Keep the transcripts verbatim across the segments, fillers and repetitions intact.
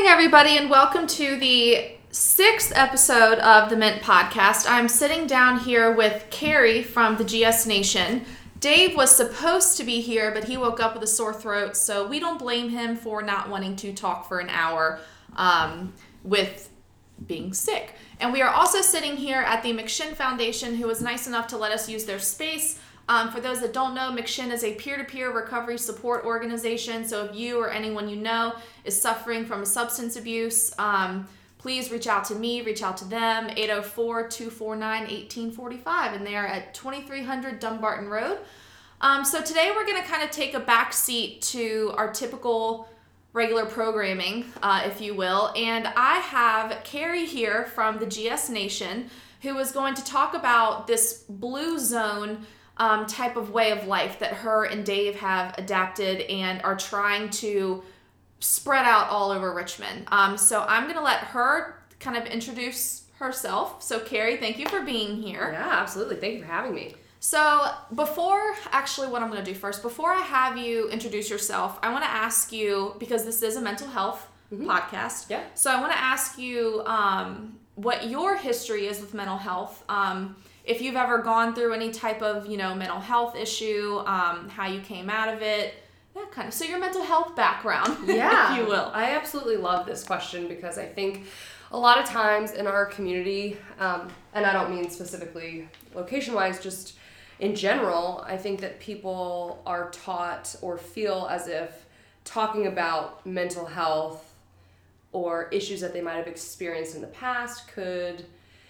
morning, everybody, and welcome to the sixth episode of the Mint Podcast. I'm sitting down here with Carrie from the G S Nation. Dave was supposed to be here, but he woke up with a sore throat, so we don't blame him for not wanting to talk for an hour um, with being sick. And we are also sitting here at the McShin Foundation, who was nice enough to let us use their space. Um, for those that don't know, McShin is a peer-to-peer recovery support organization. So if you or anyone you know is suffering from substance abuse, um, please reach out to me, reach out to them, eight oh four, two four nine, one eight four five, and they are at twenty-three hundred Dumbarton Road. Um, so today we're going to kind of take a back seat to our typical regular programming, uh, if you will, and I have Carrie here from the G S Nation, who is going to talk about this blue zone um, type of way of life that her and Dave have adapted and are trying to spread out all over Richmond. Um, so I'm going to let her kind of introduce herself. So Carrie, thank you for being here. Yeah, absolutely. Thank you for having me. So before, actually what I'm going to do first, before I have you introduce yourself, I want to ask you, because this is a mental health mm-hmm. podcast. Yeah. So I want to ask you um, what your history is with mental health. Um, if you've ever gone through any type of, you know, mental health issue, um, how you came out of it, that kind of, so your mental health background, yeah, if you will. I absolutely love this question because I think a lot of times in our community, um, and I don't mean specifically location-wise, just in general, I think that people are taught or feel as if talking about mental health or issues that they might have experienced in the past could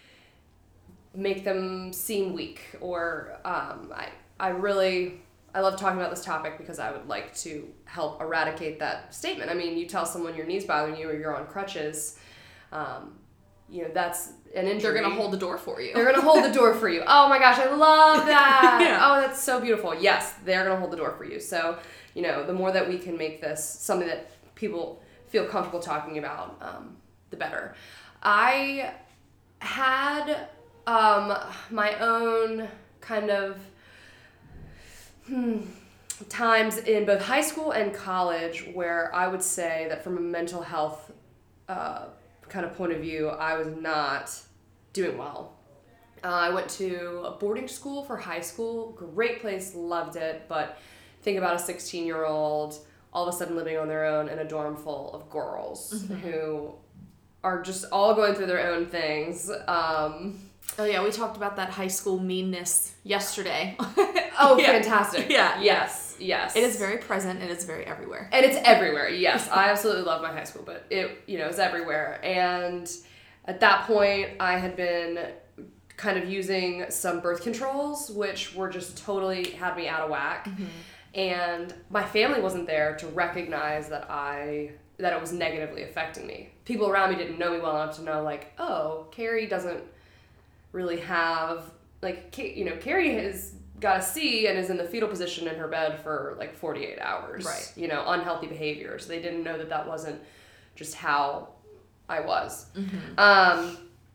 make them seem weak. Or um, I, I really, I love talking about this topic because I would like to help eradicate that statement. I mean, you tell someone your knee's bothering you or you're on crutches, um, you know, that's an injury. They're going to hold the door for you. They're going to hold the door for you. Oh my gosh, I love that. Yeah. Oh, that's so beautiful. Yes, they're going to hold the door for you. So, you know, the more that we can make this something that people feel comfortable talking about, um, the better. I had um, my own kind of hmm, times in both high school and college where I would say that from a mental health uh, kind of point of view, I was not doing well. Uh, I went to a boarding school for high school, great place, loved it, but think about a sixteen-year-old all of a sudden living on their own in a dorm full of girls mm-hmm. who are just all going through their own things. Um, oh yeah, we talked about that high school meanness yesterday. oh, yeah. Fantastic. Yeah. Yes, yes. It is very present and it's very everywhere. And it's everywhere, yes. I absolutely love my high school, but it, you know, it's everywhere. And at that point, I had been kind of using some birth controls, which were just totally had me out of whack. Mm-hmm. And my family wasn't there to recognize that I that it was negatively affecting me. People around me didn't know me well enough to know, like, oh, Carrie doesn't really have, like, you know, Carrie has got a C and is in the fetal position in her bed for like forty-eight hours. Right. So, you know, unhealthy behaviors. They didn't know that that wasn't just how I was. Mm-hmm. Um,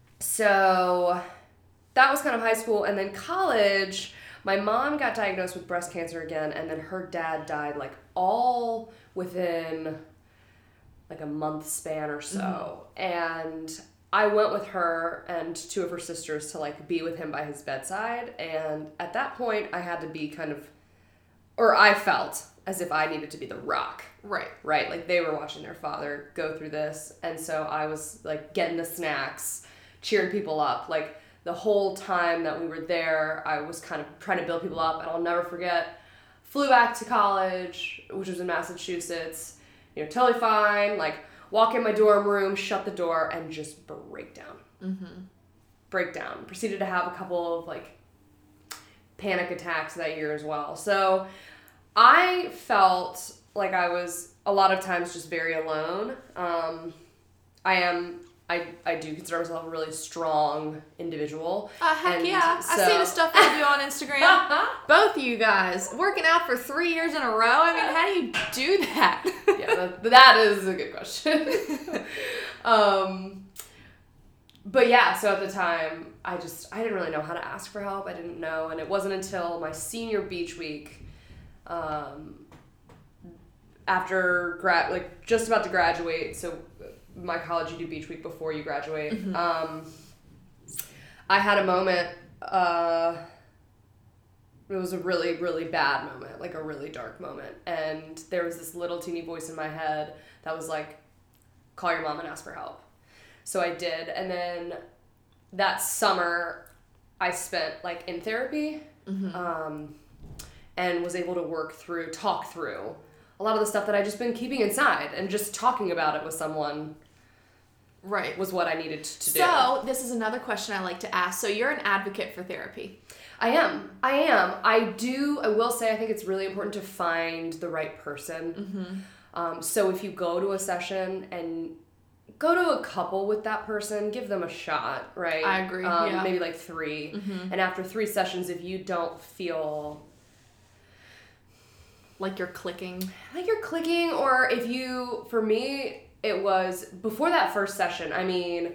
so that was kind of high school. And then college, my mom got diagnosed with breast cancer again, and then her dad died like all within like a month span or so. Mm-hmm. And I went with her and two of her sisters to like be with him by his bedside. And at that point I had to be kind of, or I felt as if I needed to be the rock. Right. Right. Like they were watching their father go through this. And so I was like getting the snacks, cheering people up. Like the whole time that we were there, I was kind of trying to build people up. And I'll never forget, flew back to college, which was in Massachusetts, you know, totally fine. Like, walk in my dorm room, shut the door, and just break down. Mm-hmm. Break down. Proceeded to have a couple of, like, panic attacks that year as well. So I felt like I was, a lot of times, just very alone. Um, I am, I, I do consider myself a really strong individual. Uh, heck and yeah. so, I see the stuff you do on Instagram. Both of you guys. Working out for three years in a row. I mean, how do you do that? yeah, that, that is a good question. um, but yeah, so at the time, I just, I didn't really know how to ask for help. I didn't know. And it wasn't until my senior beach week, um, after grad, like just about to graduate, so my college, you do beach week before you graduate. Mm-hmm. Um, I had a moment, uh, it was a really, really bad moment, like a really dark moment. And there was this little teeny voice in my head that was like, call your mom and ask for help. So I did. And then that summer I spent like in therapy, mm-hmm. um, and was able to work through, talk through a lot of the stuff that I just been keeping inside, and just talking about it with someone right. was what I needed to do. So this is another question I like to ask. So you're an advocate for therapy. I am. I am. I do, I will say I think it's really important to find the right person. Mm-hmm. Um, so if you go to a session and go to a couple with that person, give them a shot, right? I agree, um, yeah. Maybe like three. Mm-hmm. And after three sessions, if you don't feel like you're clicking. Like you're clicking, or if you, for me, it was before that first session, I mean,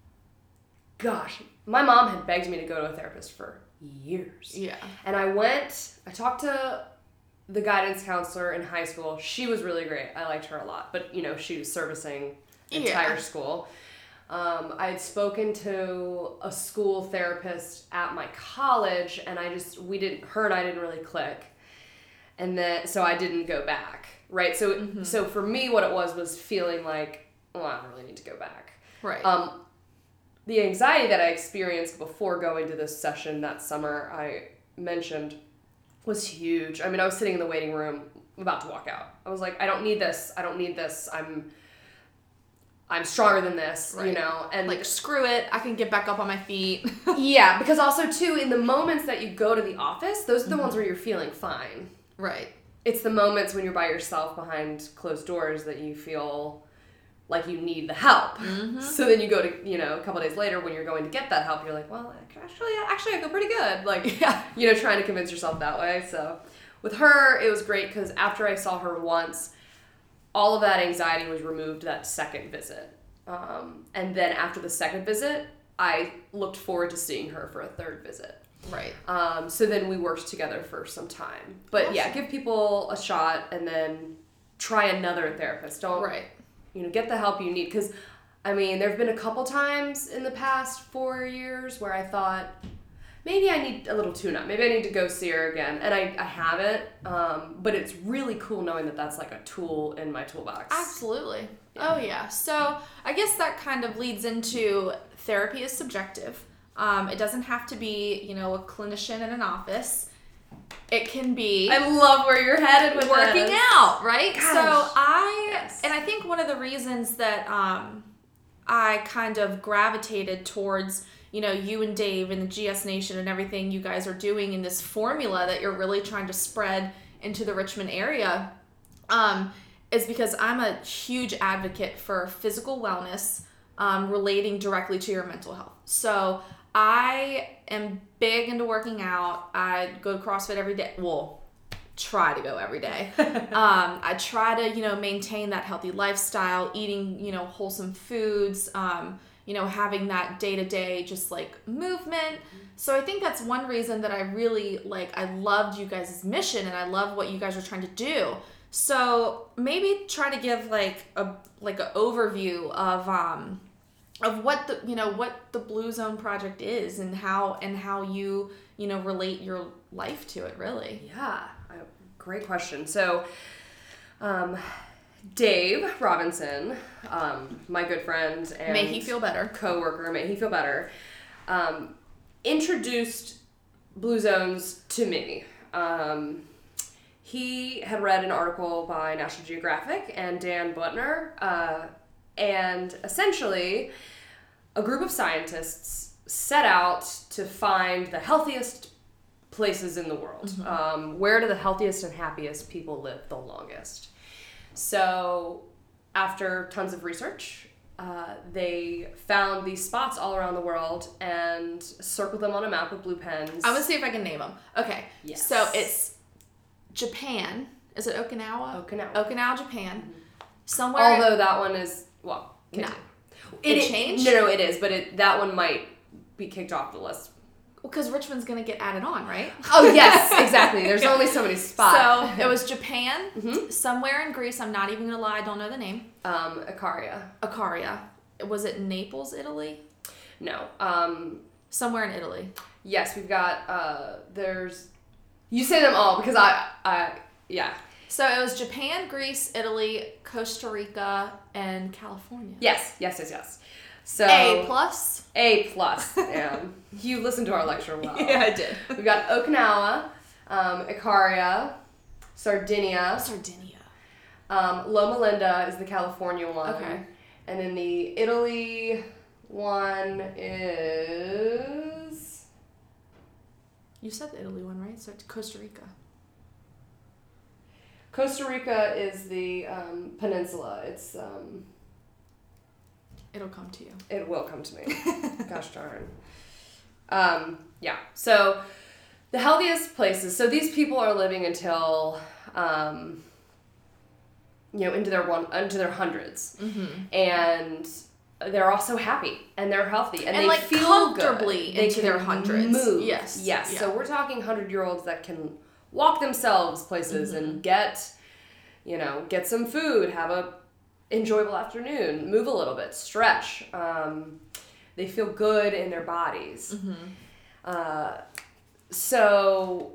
gosh, my mom had begged me to go to a therapist for years. Yeah. And I went, I talked to the guidance counselor in high school. She was really great. I liked her a lot. But, you know, she was servicing the yeah. entire school. Um, I had spoken to a school therapist at my college, and I just, we didn't, her and I didn't really click. And then, so I didn't go back, right? So, mm-hmm. so for me, what it was, was feeling like, well, I don't really need to go back. Right. Um, the anxiety that I experienced before going to this session that summer I mentioned was huge. I mean, I was sitting in the waiting room about to walk out. I was like, I don't need this. I don't need this. I'm, I'm stronger than this, right. you know? And like, screw it. I can get back up on my feet. Yeah, because also, too, in the moments that you go to the office, those are the mm-hmm. ones where you're feeling fine. Right. It's the moments when you're by yourself behind closed doors that you feel like you need the help. Mm-hmm. So then you go to, you know, a couple days later when you're going to get that help, you're like, well, actually, actually I feel pretty good. Like, yeah. you know, trying to convince yourself that way. So with her, it was great because after I saw her once, all of that anxiety was removed that second visit. Um, and then after the second visit, I looked forward to seeing her for a third visit. Right. Um, so then we worked together for some time. But awesome. Yeah, give people a shot and then try another therapist. Don't, right. you know, get the help you need. Because, I mean, there have been a couple times in the past four years where I thought, maybe I need a little tune-up. Maybe I need to go see her again. And I, I haven't. Um, but it's really cool knowing that that's like a tool in my toolbox. Absolutely. Yeah. Oh, yeah. So I guess that kind of leads into therapy is subjective. Um, it doesn't have to be, you know, a clinician in an office. It can be... I love where you're headed with working this. out, right? Gosh. So I... Yes. And I think one of the reasons that um, I kind of gravitated towards, you know, you and Dave and the G S Nation and everything you guys are doing in this formula that you're really trying to spread into the Richmond area um, is because I'm a huge advocate for physical wellness um, relating directly to your mental health. So... I am big into working out. I go to CrossFit every day. Well, try to go every day. um, I try to, you know, maintain that healthy lifestyle, eating, you know, wholesome foods, um, you know, having that day-to-day just like movement. So I think that's one reason that I really like, I loved you guys' mission and I love what you guys are trying to do. So maybe try to give like a, like an overview of, um, of what the you know what the Blue Zone Project is and how and how you you know relate your life to it really. Yeah, great question. So, um, Dave Robinson, um, my good friend and may he feel better coworker, may he feel better, um, introduced Blue Zones to me. Um, he had read an article by National Geographic and Dan Butner. Uh, And essentially, a group of scientists set out to find the healthiest places in the world. Mm-hmm. Um, where do the healthiest and happiest people live the longest? So, after tons of research, uh, they found these spots all around the world and circled them on a map with blue pens. I'm going to see if I can name them. Okay. Yes. So, it's Japan. Is it Okinawa? Okinawa. Okinawa, Japan. Mm-hmm. Somewhere. Although that one is... Well, no. It, it it changed? No, no, it is, but it that one might be kicked off the list because Richmond's going to get added on, right? Oh, yes, exactly. There's yeah. only so many spots. So it was Japan, mm-hmm. somewhere in Greece. I'm not even going to lie. I don't know the name. Um, Icaria. Icaria. Was it Naples, Italy? No. Um, somewhere in Italy. Yes, we've got, uh, there's, you say them all because I, I, yeah. So it was Japan, Greece, Italy, Costa Rica, and California. Yes, yes, yes, yes. So A plus. A plus. Yeah. You listened to our lecture well. Yeah, I did. We've got Okinawa, um, Icaria, Sardinia. Sardinia. Um, Loma Linda is the California one. Okay. And then the Italy one is... You said the Italy one, right? So Costa Rica. Costa Rica is the um, peninsula. It's... Um, It'll come to you. It will come to me. Gosh darn. Um, yeah. So the healthiest places. So these people are living until, um, you know, into their one into their hundreds, mm-hmm. and they're also happy and they're healthy and, and they like feel comfortably good. into they their hundreds. Move. Yes. Yes. Yeah. So we're talking hundred year olds that can walk themselves places mm-hmm. and get, you know, get some food, have a enjoyable afternoon, move a little bit, stretch. Um, they feel good in their bodies. Mm-hmm. Uh, so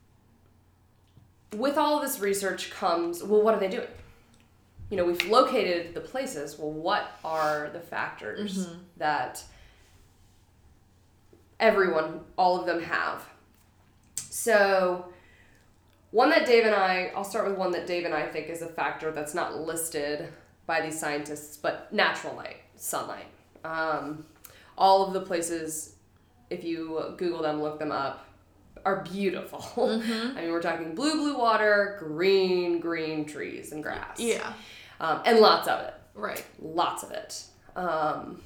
with all of this research comes, well, what are they doing? You know, we've located the places. Well, what are the factors mm-hmm. that everyone, all of them have? So one that Dave and I, I'll start with one that Dave and I think is a factor that's not listed by these scientists, but natural light, sunlight. Um, all of the places, if you Google them, look them up, are beautiful. Mm-hmm. I mean, we're talking blue, blue water, green, green trees and grass. Yeah. Um, and lots of it. Right. Lots of it. Um,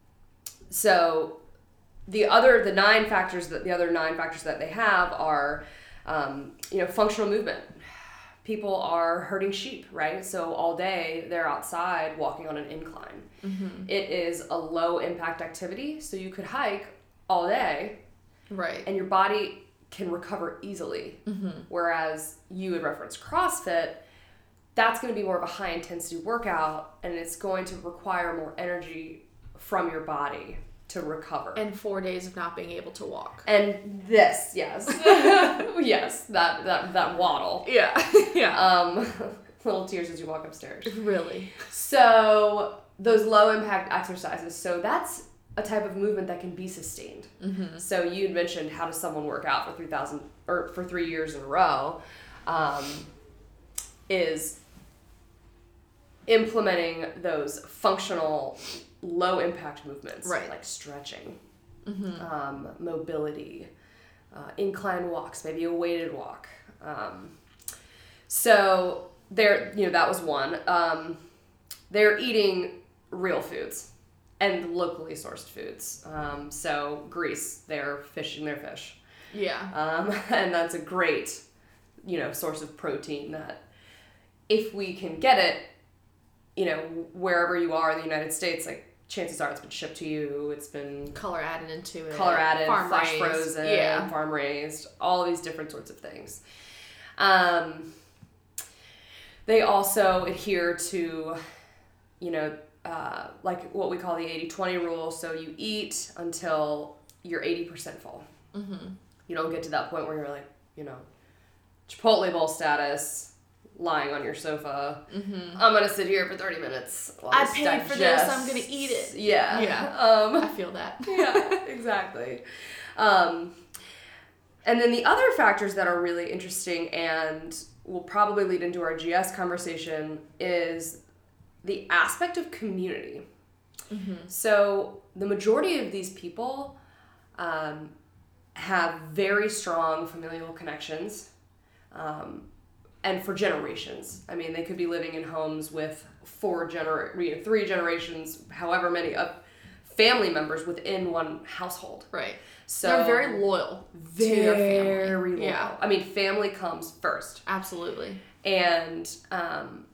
so the other, the nine factors that, the other nine factors that they have are, um, you know, functional movement. People are herding sheep, right? So all day they're outside walking on an incline. Mm-hmm. It is a low impact activity, so you could hike all day, right? And your body can recover easily. Mm-hmm. Whereas you would reference CrossFit, that's going to be more of a high intensity workout, and it's going to require more energy from your body to recover. And four days of not being able to walk. And this, yes. yes, that, that, that waddle. Yeah. yeah. Um, little tears as you walk upstairs. Really. So those low impact exercises, so that's a type of movement that can be sustained. Mm-hmm. So you had mentioned, how does someone work out for three thousand or for three years in a row? Um, is implementing those functional low impact movements, right? Like stretching, mm-hmm. um, mobility, uh, incline walks, maybe a weighted walk. Um, so they're, you know, that was one. Um, they're eating real foods and locally sourced foods. Um, so Greece, they're fishing their fish. Yeah. Um, and that's a great, you know, source of protein that if we can get it, you know, wherever you are in the United States, like, chances are it's been shipped to you, it's been color added into it, color added, farm flash raised. frozen, yeah. farm raised, all these different sorts of things. Um, they also adhere to, you know, uh, like what we call the eighty twenty rule. So you eat until you're eighty percent full. Mm-hmm. You don't get to that point where you're like, you know, Chipotle bowl status, lying on your sofa. Mm-hmm. I'm gonna sit here for thirty minutes. While I this paid for this. I'm gonna eat it. Yeah. Yeah. Um, I feel that. yeah. Exactly. Um, and then the other factors that are really interesting and will probably lead into our G S conversation is the aspect of community. Mm-hmm. So the majority of these people um, have very strong familial connections. Um, And for generations. I mean, they could be living in homes with four gener- you know, three generations, however many of family members within one household. Right. So they're very loyal very to their family. Loyal. Yeah. I mean, family comes first. Absolutely. And um,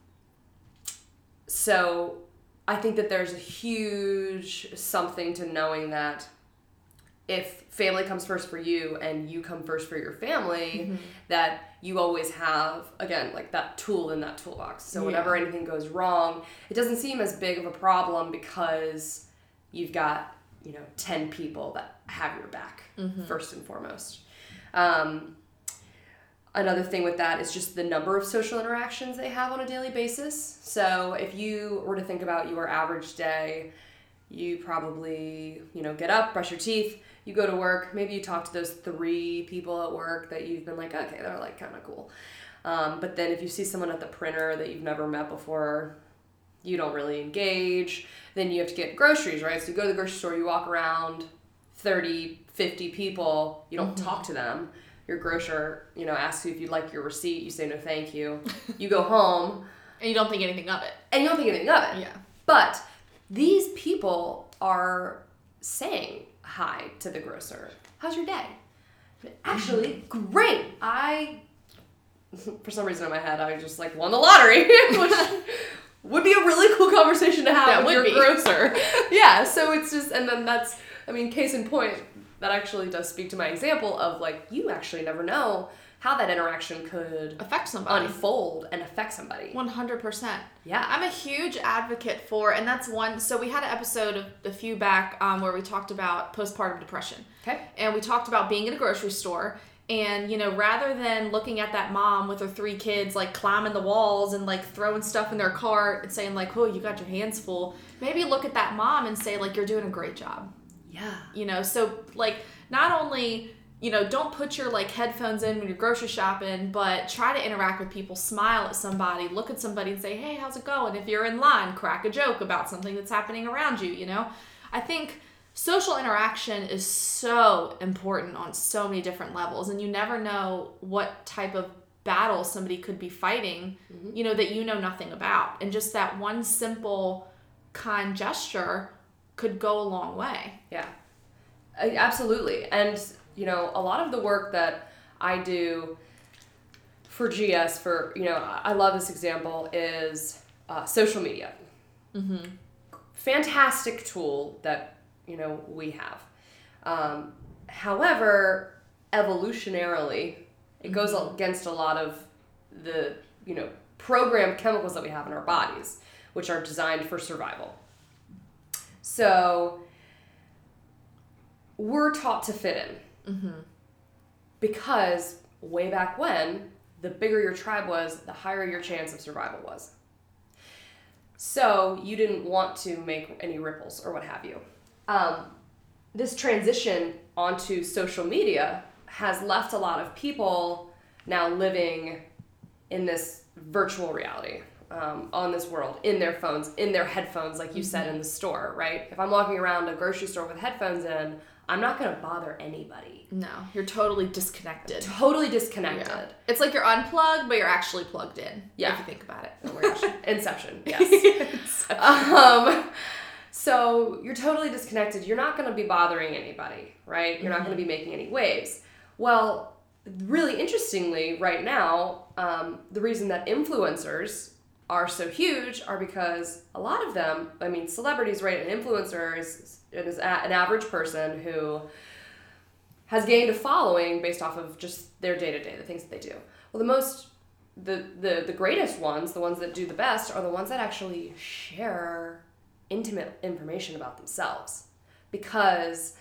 so I think that there's a huge something to knowing that if family comes first for you and you come first for your family, mm-hmm. that you always have, again, like that tool in that toolbox. So whenever yeah. anything goes wrong, it doesn't seem as big of a problem because you've got, you know, ten people that have your back, mm-hmm. first and foremost. Um, another thing with that is just the number of social interactions they have on a daily basis. So if you were to think about your average day, you probably, you know, get up, brush your teeth, you go to work, maybe you talk to those three people at work that you've been like, okay, they're like kind of cool. Um, but then if you see someone at the printer that you've never met before, you don't really engage. Then you have to get groceries, right? So you go to the grocery store, you walk around, thirty, fifty people, you don't mm-hmm. talk to them. Your grocer, you know, asks you if you'd like your receipt, you say no thank you. You go home. And you don't think anything of it. And you don't think anything of it. Yeah. But these people are saying hi to the grocer. How's your day? Actually, great. I, for some reason in my head, I just like won the lottery, which would be a really cool conversation to have that with your be. grocer. Yeah, so it's just, and then that's, I mean, case in point, that actually does speak to my example of like, you actually never know how that interaction could affect somebody, unfold and affect somebody. one hundred percent. Yeah. I'm a huge advocate for, and that's one, so we had an episode of a few back um, where we talked about postpartum depression. Okay. And we talked about being in a grocery store, and, you know, rather than looking at that mom with her three kids, like, climbing the walls and, like, throwing stuff in their cart and saying, like, oh, you got your hands full, maybe look at that mom and say, like, you're doing a great job. Yeah. You know, so, like, not only, you know, don't put your, like, headphones in when you're grocery shopping, but try to interact with people, smile at somebody, look at somebody and say, hey, how's it going? If you're in line, crack a joke about something that's happening around you, you know? I think social interaction is so important on so many different levels, and you never know what type of battle somebody could be fighting, mm-hmm. you know, that you know nothing about. And just that one simple, kind gesture could go a long way. Yeah, absolutely. And, you know, a lot of the work that I do for G S, for, you know, I love this example, is uh, social media. Mm-hmm. Fantastic tool that, you know, we have. Um, however, evolutionarily, it goes mm-hmm. against a lot of the, you know, programmed chemicals that we have in our bodies, which are designed for survival. So we're taught to fit in. Mm-hmm. Because way back when, the bigger your tribe was, the higher your chance of survival was. So you didn't want to make any ripples or what have you. Um, this transition onto social media has left a lot of people now living in this virtual reality, um, on this world, in their phones, in their headphones, like you mm-hmm. said, in the store, right? If I'm walking around a grocery store with headphones in, I'm not going to bother anybody. No, you're totally disconnected. Totally disconnected. Yeah. It's like you're unplugged, but you're actually plugged in. Yeah. If you think about it. Oh my gosh. Inception. Yes. Inception. Um, so you're totally disconnected. You're not going to be bothering anybody, right? You're mm-hmm. not going to be making any waves. Well, really interestingly, right now, um, the reason that influencers are so huge are because a lot of them, I mean, celebrities, right? An influencer is, is an average person who has gained a following based off of just their day-to-day, the things that they do. Well, the most, the, the, the greatest ones, the ones that do the best, are the ones that actually share intimate information about themselves. Because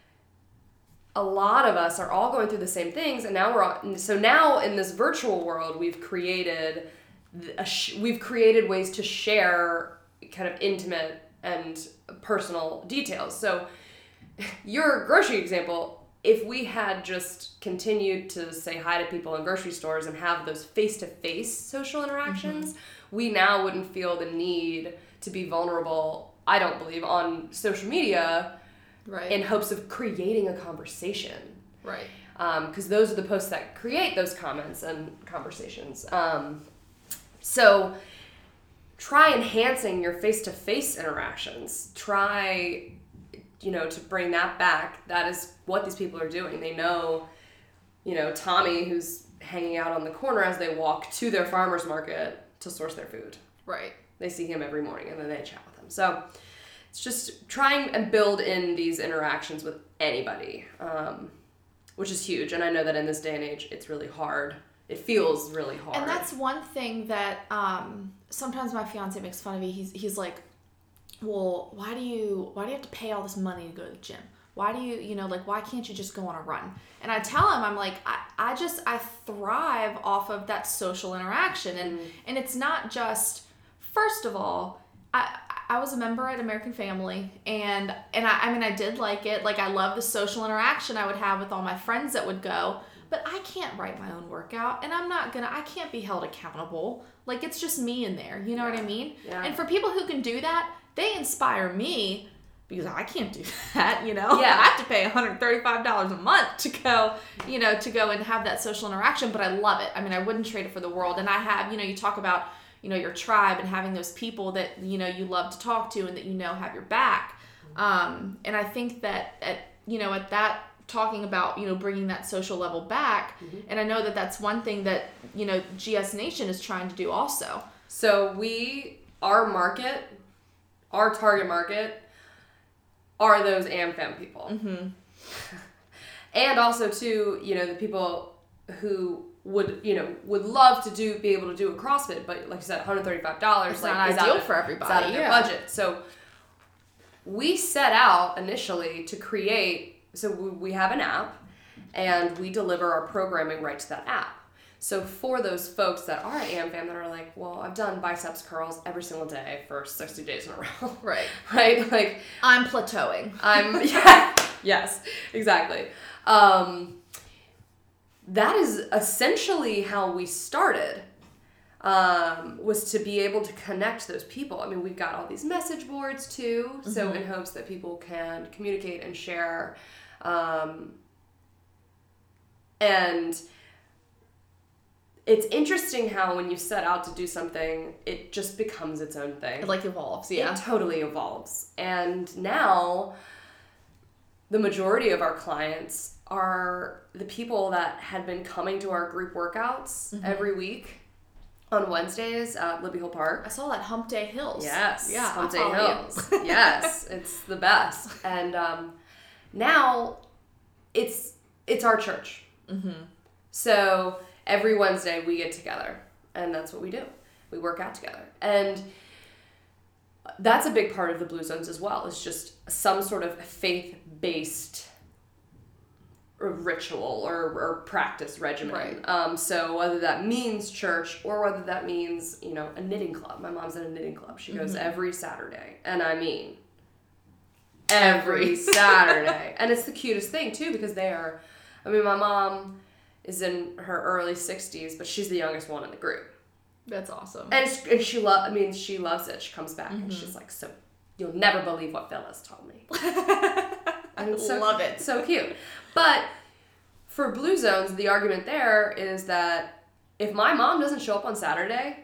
a lot of us are all going through the same things, and now we're all, so now in this virtual world, we've created a sh- we've created ways to share kind of intimate and personal details. So your grocery example, if we had just continued to say hi to people in grocery stores and have those face-to-face social interactions, mm-hmm. we now wouldn't feel the need to be vulnerable, I don't believe, on social media, right, in hopes of creating a conversation. Right. Because um, those are the posts that create those comments and conversations. Um, so try enhancing your face-to-face interactions. Try, you know, to bring that back. That is what these people are doing. They know, you know, Tommy, who's hanging out on the corner as they walk to their farmer's market to source their food. Right. They see him every morning and then they chat with him. So it's just trying and build in these interactions with anybody, um, which is huge. And I know that in this day and age, it's really hard. It feels really hard. And that's one thing that um, sometimes my fiance makes fun of me. He's he's like, well, why do you why do you have to pay all this money to go to the gym? Why do you, you know, like, why can't you just go on a run? And I tell him, I'm like, I, I just, I thrive off of that social interaction. And, mm. and it's not just, first of all, I I was a member at American Family, and, and I, I mean, I did like it. Like, I love the social interaction I would have with all my friends that would go, but I can't write my own workout, and I'm not gonna, I can't be held accountable. Like, it's just me in there, you know yeah. what I mean? Yeah. And for people who can do that, they inspire me, because I can't do that, you know? Yeah. I have to pay one hundred thirty-five dollars a month to go, you know, to go and have that social interaction, but I love it. I mean, I wouldn't trade it for the world. And I have, you know, you talk about, you know, your tribe and having those people that, you know, you love to talk to and that you know have your back. Um, and I think that, at, you know, at that, talking about, you know, bringing that social level back, mm-hmm. and I know that that's one thing that, you know, G S Nation is trying to do also. So we, our market, our target market, are those AmFam people. Mm-hmm. And also, too, you know, the people who would, you know, would love to do, be able to do a CrossFit, but like you said, one hundred thirty-five dollars. It's like, not is ideal out of, for everybody. It's out of yeah. their budget. So we set out initially to create, so we, we have an app, and we deliver our programming right to that app. So for those folks that are at AmFam that are like, well, I've done biceps curls every single day for sixty days in a row. Right. Right? Like, I'm plateauing. I'm, yeah, yes, exactly. Um, that is essentially how we started, um, was to be able to connect those people. I mean, we've got all these message boards too, mm-hmm. so in hopes that people can communicate and share. Um, and it's interesting how when you set out to do something, it just becomes its own thing. It like evolves, yeah. It totally evolves. And now the majority of our clients are the people that had been coming to our group workouts mm-hmm. every week on Wednesdays at Libby Hill Park. I saw that Hump Day Hills. Yes, yeah, Hump Day Hills. Yes, it's the best. And um, now it's it's our church. Mm-hmm. So every Wednesday we get together, and that's what we do. We work out together. And that's a big part of the Blue Zones as well. It's just some sort of faith-based ritual or, or practice regimen. Right. Um, so whether that means church or whether that means, you know, a knitting club. My mom's in a knitting club. She goes mm-hmm. every Saturday. And I mean, every Saturday. And it's the cutest thing, too, because they are, I mean, my mom is in her early sixties, but she's the youngest one in the group. That's awesome. And, and she lo- I mean, she loves it. She comes back mm-hmm. and she's like, so you'll never believe what Phyllis told me. I so, love it. So cute. But for Blue Zones, the argument there is that if my mom doesn't show up on Saturday,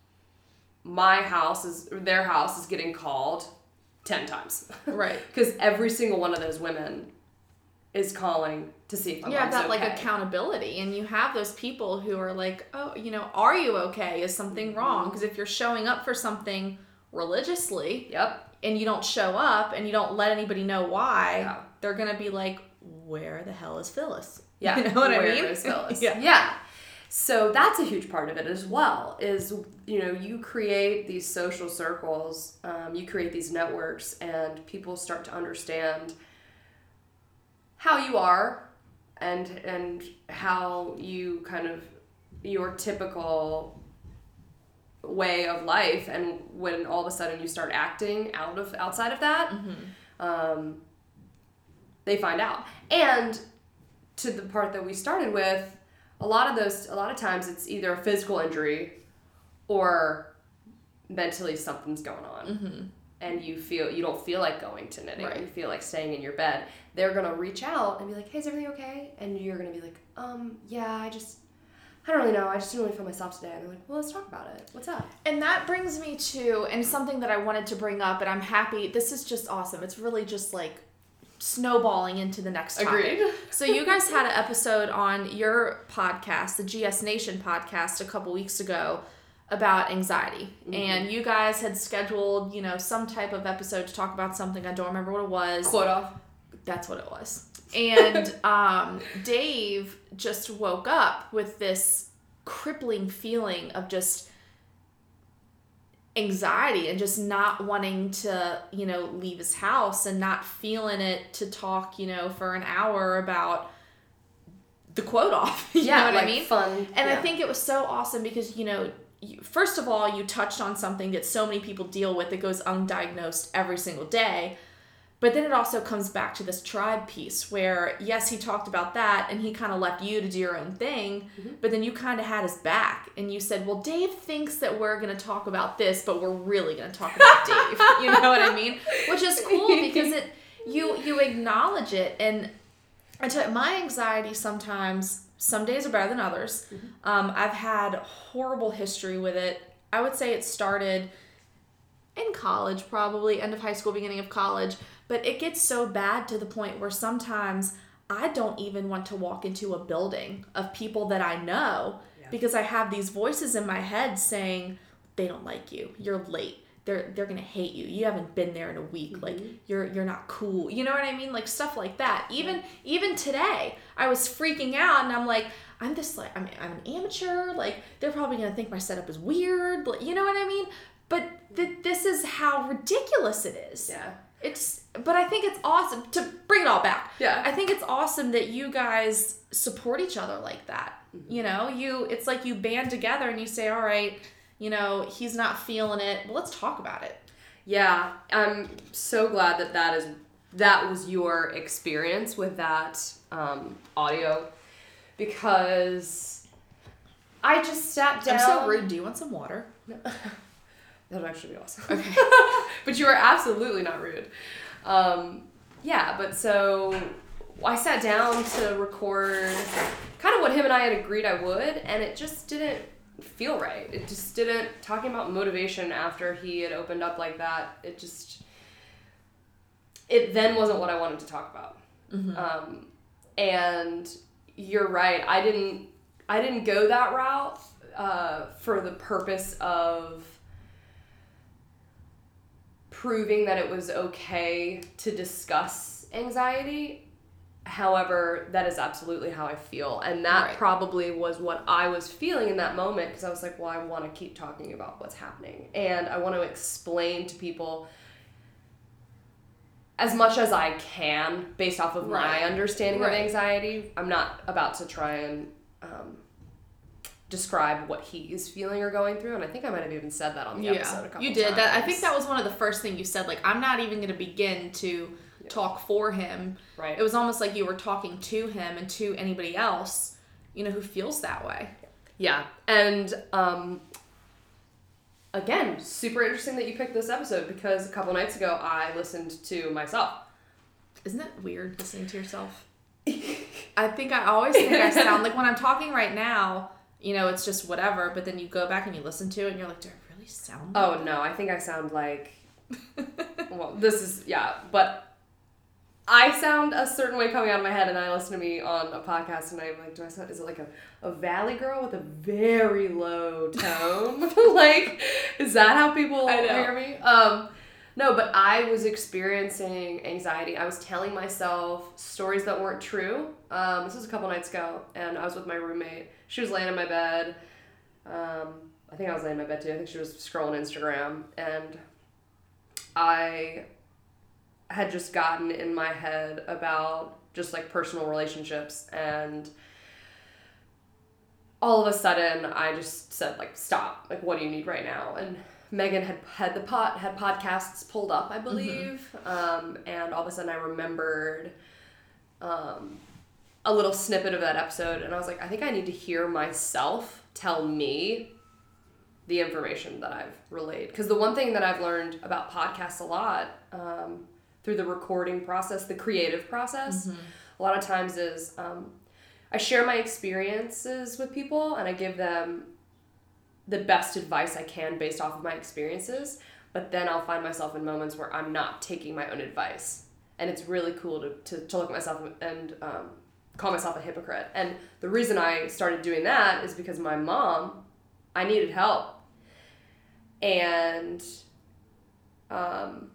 my house is, their house is getting called ten times. Right. Because every single one of those women is calling to see if my you have that okay. like accountability, and you have those people who are like, oh, you know, are you okay? Is something wrong? Because if you're showing up for something religiously, yep, and you don't show up and you don't let anybody know why, yeah. they're gonna be like, where the hell is Phyllis? Yeah, you know what where I mean? Where is Phyllis? yeah. yeah. So that's a huge part of it as well. Is, you know, you create these social circles, um, you create these networks, and people start to understand how you are and and how you kind of your typical way of life, and when all of a sudden you start acting out of outside of that, mm-hmm. um, they find out. And to the part that we started with, a lot of those a lot of times it's either a physical injury or mentally something's going on. Mm-hmm. And you feel you don't feel like going to knitting. Right. You feel like staying in your bed. They're gonna reach out and be like, "Hey, is everything okay?" And you're gonna be like, "Um, yeah, I just, I don't really know. I just didn't really feel myself today." And they're like, "Well, let's talk about it. What's up?" And that brings me to, and something that I wanted to bring up, and I'm happy. This is just awesome. It's really just like snowballing into the next topic. Agreed. So you guys had an episode on your podcast, the G S Nation podcast, a couple weeks ago, about anxiety. Mm-hmm. And you guys had scheduled, you know, some type of episode to talk about something. I don't remember what it was. Quote off. That's what it was. And um, Dave just woke up with this crippling feeling of just anxiety and just not wanting to, you know, leave his house and not feeling it to talk, you know, for an hour about the quote off. You yeah, know what like I mean? Fun. And yeah. I think it was so awesome because, you know, you, first of all, you touched on something that so many people deal with that goes undiagnosed every single day. But then it also comes back to this tribe piece where, yes, he talked about that and he kind of left you to do your own thing, mm-hmm. but then you kind of had his back and you said, well, Dave thinks that we're going to talk about this, but we're really going to talk about Dave. You know what I mean? Which is cool because it you you acknowledge it. And I tell you, my anxiety sometimes, some days are better than others. Mm-hmm. Um, I've had horrible history with it. I would say it started in college, probably, end of high school, beginning of college. But it gets so bad to the point where sometimes I don't even want to walk into a building of people that I know yeah. because I have these voices in my head saying, they don't like you. You're late. They're they're gonna hate you. You haven't been there in a week. Mm-hmm. Like you're you're not cool. You know what I mean? Like stuff like that. Even yeah. even today, I was freaking out and I'm like, I'm this like I'm I'm an amateur. Like they're probably gonna think my setup is weird. Like, you know what I mean? But th- this is how ridiculous it is. Yeah. It's, but I think it's awesome to bring it all back. Yeah. I think it's awesome that you guys support each other like that. Mm-hmm. You know, you, it's like you band together and you say, all right, you know, he's not feeling it. Well, let's talk about it. Yeah. I'm so glad that that is, that was your experience with that um, audio because I just sat down. I'm so rude. Do you want some water? No. That would actually be awesome. Okay. But you were absolutely not rude. Um, yeah, but so I sat down to record kind of what him and I had agreed I would, and it just didn't feel right. It just didn't, talking about motivation after he had opened up like that, it just, it then wasn't what I wanted to talk about. Mm-hmm. Um, and you're right, I didn't, I didn't go that route uh, for the purpose of proving that it was okay to discuss anxiety. However, that is absolutely how I feel. And that right. probably was what I was feeling in that moment because I was like, well, I want to keep talking about what's happening. And I want to explain to people as much as I can based off of right. my understanding right. of anxiety. I'm not about to try and um, describe what he's feeling or going through, and I think I might have even said that on the yeah, episode a couple you did times. that. I think that was one of the first things you said, like, I'm not even going to begin to yeah. talk for him. Right. It was almost like you were talking to him and to anybody else, you know, who feels that way. Yeah, and um, again, super interesting that you picked this episode because a couple nights ago I listened to myself. Isn't that weird, listening to yourself? I think I always think I sound like when I'm talking right now, you know, it's just whatever, but then you go back and you listen to it and you're like, do I really sound like Oh, that? no, I think I sound like, well, this is, yeah, but I sound a certain way coming out of my head and I listen to me on a podcast and I'm like, do I sound, is it like a, a valley girl with a very low tone? Like, is that how people I know. hear me? Um, no, but I was experiencing anxiety. I was telling myself stories that weren't true. Um, this was a couple nights ago and I was with my roommate. She was laying in my bed. Um, I think I was laying in my bed too. I think she was scrolling Instagram. And I had just gotten in my head about just like personal relationships. And all of a sudden I just said like, stop. Like, what do you need right now? And Megan had had the pot had podcasts pulled up, I believe. Mm-hmm. Um, and all of a sudden I remembered um, a little snippet of that episode, and I was like, I think I need to hear myself tell me the information that I've relayed. Because the one thing that I've learned about podcasts a lot um, through the recording process, the creative process, mm-hmm. a lot of times is um, I share my experiences with people and I give them the best advice I can based off of my experiences, but then I'll find myself in moments where I'm not taking my own advice. And it's really cool to, to, to look at myself and um, call myself a hypocrite. And the reason I started doing that is because my mom, I needed help. And um,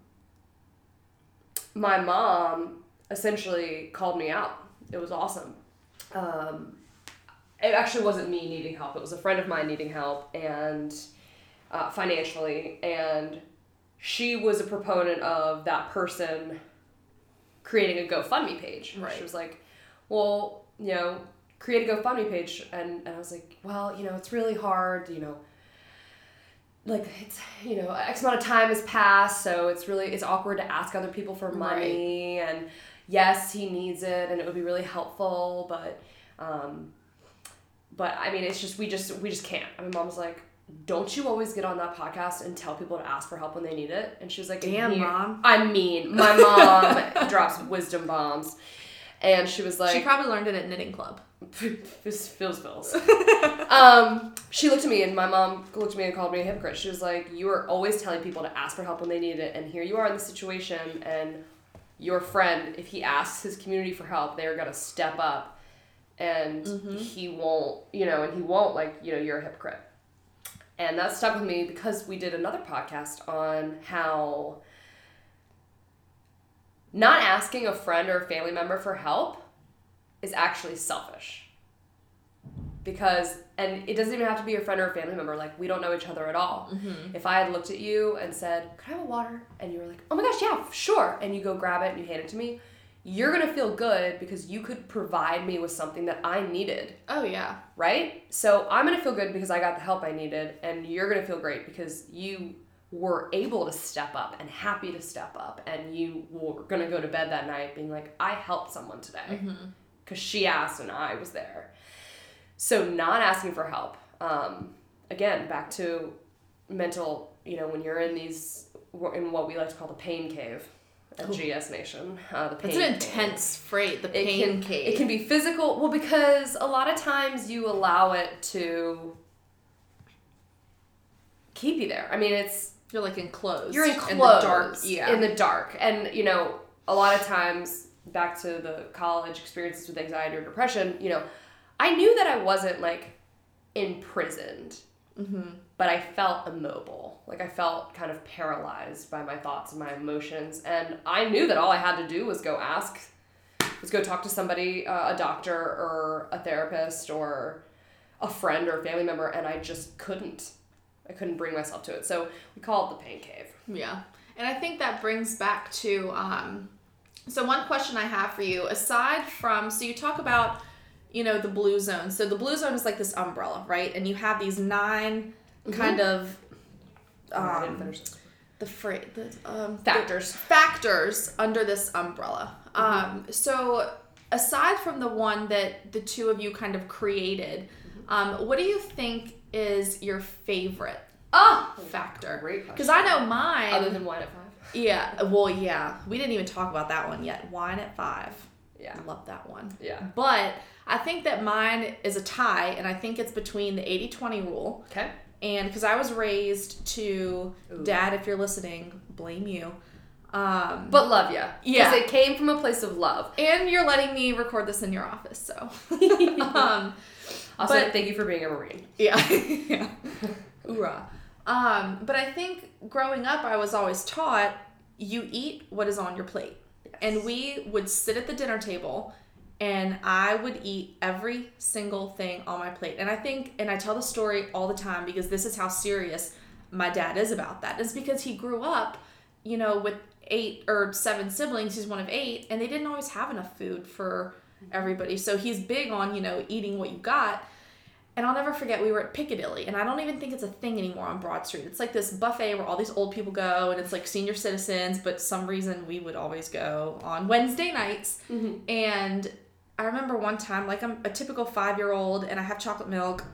my mom essentially called me out. It was awesome. Um, it actually wasn't me needing help. It was a friend of mine needing help and uh, financially. And she was a proponent of that person creating a GoFundMe page. Right. She was like, well, you know, create a GoFundMe page. And, and I was like, well, you know, it's really hard, you know, like it's, you know, X amount of time has passed. So it's really, it's awkward to ask other people for money. Right. And yes, he needs it and it would be really helpful. But, um, but I mean, it's just, we just, we just can't. And my mom was like, don't you always get on that podcast and tell people to ask for help when they need it? And she was like, damn, Mom. I mean, my mom drops wisdom bombs. And she was like... She probably learned it at knitting club. Feels, feels, feels. um, she looked at me and my mom looked at me and called me a hypocrite. She was like, you are always telling people to ask for help when they need it. And here you are in this situation and your friend, if he asks his community for help, they're going to step up. And mm-hmm. he won't, you know, and he won't, like, you know, you're a hypocrite. And that stuck with me because we did another podcast on how not asking a friend or a family member for help is actually selfish. Because, and it doesn't even have to be a friend or a family member, like, we don't know each other at all. Mm-hmm. If I had looked at you and said, could I have a water? And you were like, oh my gosh, yeah, sure. And you go grab it and you hand it to me. You're going to feel good because you could provide me with something that I needed. Oh, yeah. Right? So I'm going to feel good because I got the help I needed, and you're going to feel great because you were able to step up and happy to step up, and you were going to go to bed that night being like, I helped someone today because mm-hmm. she asked and I was there. So not asking for help. Um, again, back to mental, you know, when you're in these, in what we like to call the pain cave. At G S Nation. Uh, the pain It's an intense phrase, the pain it can, cave. It can be physical. Well, because a lot of times you allow it to keep you there. I mean, it's... You're like enclosed. You're enclosed. In the dark. Yeah. In the dark. And, you know, a lot of times, back to the college experiences with anxiety or depression, you know, I knew that I wasn't, like, imprisoned. Mm-hmm. But I felt immobile. Like, I felt kind of paralyzed by my thoughts and my emotions. And I knew that all I had to do was go ask, was go talk to somebody, uh, a doctor or a therapist or a friend or a family member, and I just couldn't. I couldn't bring myself to it. So we call it the pain cave. Yeah. And I think that brings back to, um, so one question I have for you, aside from, so you talk about, you know, the blue zone. So the blue zone is like this umbrella, right? And you have these nine... Mm-hmm. kind of um, the, fra- the um, factors the factors under this umbrella. Mm-hmm. Um, so aside from the one that the two of you kind of created, mm-hmm. um, what do you think is your favorite oh, factor? Great because I know mine. Other than wine at five. Yeah. Well, yeah. We didn't even talk about that one yet. Wine at five. Yeah. I love that one. Yeah. But I think that mine is a tie, and I think it's between the eighty twenty rule. Okay. And because I was raised to, Ooh. Dad, if you're listening, blame you. Um, but love ya. Yeah. Because it came from a place of love. And you're letting me record this in your office, so. um, also, but, thank you for being a Marine. Yeah. yeah. Hoorah. Um, but I think growing up, I was always taught, you eat what is on your plate. Yes. And we would sit at the dinner table and I would eat every single thing on my plate. And I think, and I tell the story all the time because this is how serious my dad is about that. It's because he grew up, you know, with eight or seven siblings. He's one of eight, and they didn't always have enough food for everybody. So he's big on, you know, eating what you got. And I'll never forget, we were at Piccadilly, and I don't even think it's a thing anymore on Broad Street. It's like this buffet where all these old people go, and it's like senior citizens, but some reason we would always go on Wednesday nights. Mm-hmm. And I remember one time, like I'm a typical five-year-old, and I have chocolate milk,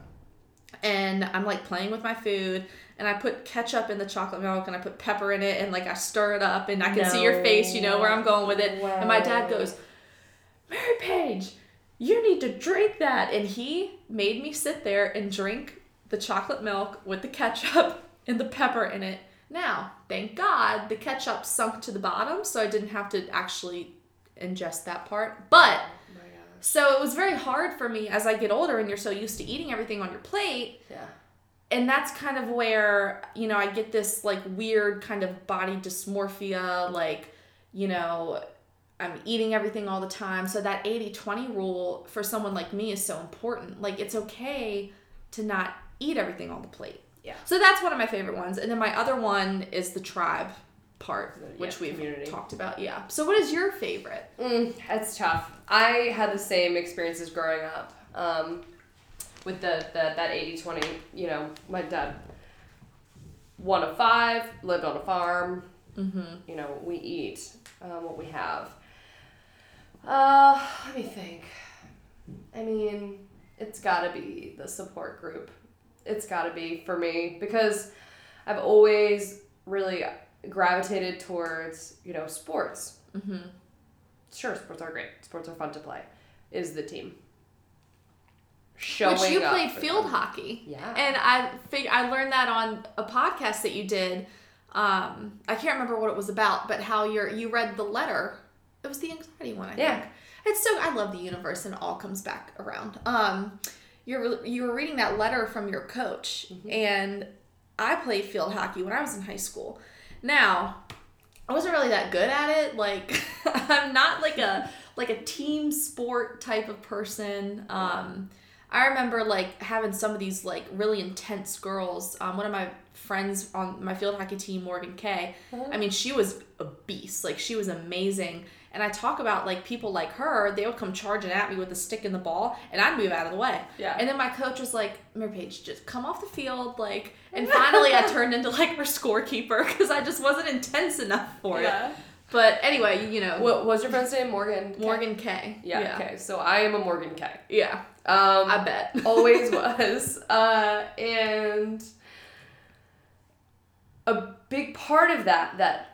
and I'm like playing with my food, and I put ketchup in the chocolate milk, and I put pepper in it, and like I stir it up, and I can no. see your face, you know, where I'm going with it. Wow. And my dad goes, Mary Paige, you need to drink that. And he made me sit there and drink the chocolate milk with the ketchup and the pepper in it. Now, thank God, the ketchup sunk to the bottom, so I didn't have to actually ingest that part. But... So it was very hard for me as I get older and you're so used to eating everything on your plate. Yeah. and that's kind of where, you know, I get this like weird kind of body dysmorphia, like, you know, I'm eating everything all the time. So that eighty twenty rule for someone like me is so important. Like, it's okay to not eat everything on the plate. Yeah. So that's one of my favorite ones. And then my other one is the tribe part, Yeah, which we've community. talked about. Yeah. So what is your favorite? Mm, that's tough. I had the same experiences growing up um, with the, the that eighty twenty. You know, my dad, one of five, lived on a farm. Mm-hmm. You know, we eat um, what we have. Uh, let me think. I mean, it's got to be the support group. It's got to be for me because I've always really gravitated towards, you know, sports. Mm-hmm. Sure, sports are great. Sports are fun to play. Is the team. Showing Which you up played for field them. hockey. Yeah. And I fig- I learned that on a podcast that you did. Um, I can't remember what it was about, but how you're, you read the letter. It was the anxiety one, I Yeah. think. It's so, I love the universe and it all comes back around. Um, you're, you were reading that letter from your coach, Mm-hmm. and I played field hockey when I was in high school. Now, I wasn't really that good at it. Like, I'm not like a, like a team sport type of person. Um, I remember like having some of these like really intense girls. Um, one of my friends on my field hockey team, Morgan Kay, Uh-huh. I mean, she was a beast. Like, she was amazing. And I talk about like people like her, they would come charging at me with a stick and the ball, and I'd move out of the way. Yeah. And then my coach was like, Mary Paige, just come off the field. Like, and finally I turned into like her scorekeeper because I just wasn't intense enough for Yeah. it. But anyway, you know. What was your friend's name? Morgan? K? Morgan Kay. Yeah, Yeah. okay. So I am a Morgan K. Yeah. Um, I bet. always was. Uh, and a big part of that, that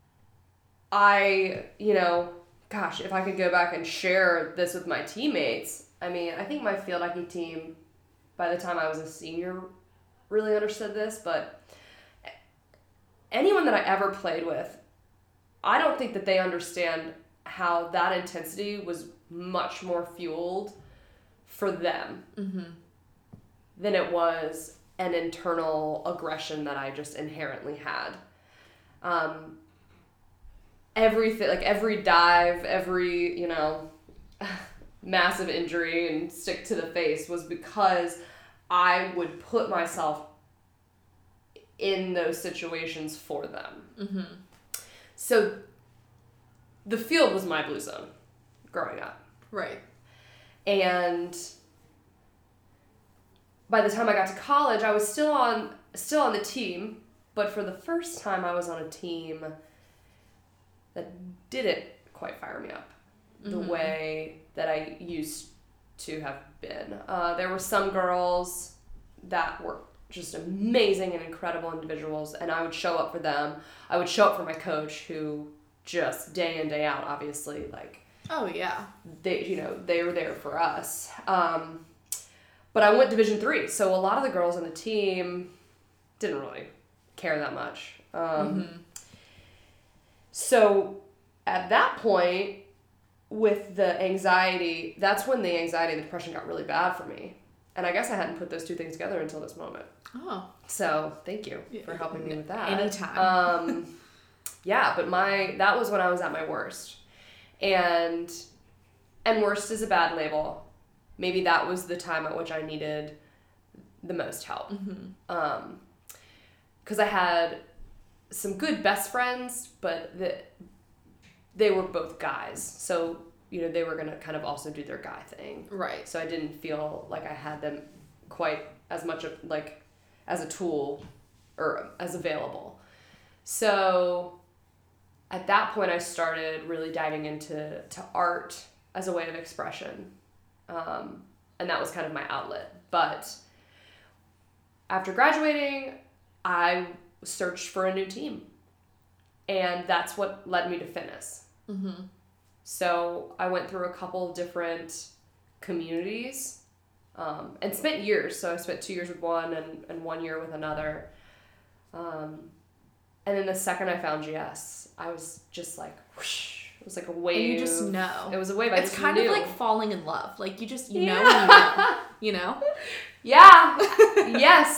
I, you know, gosh, if I could go back and share this with my teammates, I mean, I think my field hockey team, by the time I was a senior, really understood this, but anyone that I ever played with, I don't think that they understand how that intensity was much more fueled for them Mm-hmm. than it was an internal aggression that I just inherently had. Um, everything, like every dive, every, you know, massive injury and stick to the face was because I would put myself in those situations for them. Mm-hmm. So the field was my blue zone growing up. Right. And by the time I got to college, I was still on still on the team, but for the first time I was on a team that didn't quite fire me up the Mm-hmm. way that I used to have been. Uh, there were some girls that were just amazing and incredible individuals, and I would show up for them. I would show up for my coach, who just day in, day out, obviously, like, Oh, yeah. they, you know, they were there for us. Um, but I went Division three, so a lot of the girls on the team didn't really care that much. Um, Mm-hmm. So at that point, with the anxiety, that's when the anxiety and the depression got really bad for me. And I guess I hadn't put those two things together until this moment. Oh. So thank you for helping me with that. Anytime. Um, yeah, but my that was when I was at my worst. And and worst is a bad label. Maybe that was the time at which I needed the most help. Mm-hmm. Um, because I had some good best friends, but the, they were both guys. So, you know, they were going to kind of also do their guy thing. Right. So I didn't feel like I had them quite as much of, like, as a tool or as available. So at that point, I started really diving into to art as a way of expression. Um, and that was kind of my outlet. But after graduating, I searched for a new team. And that's what led me to fitness. Mm-hmm. So I went through a couple of different communities um, and spent years. So I spent two years with one and, and one year with another. Um, and then the second I found G S, I was just like, whoosh. It was like a wave. And you just know. It was a wave. I It's just kind knew. of like falling in love. Like, you just, you Yeah. know when you know. You know? Yeah. Yes.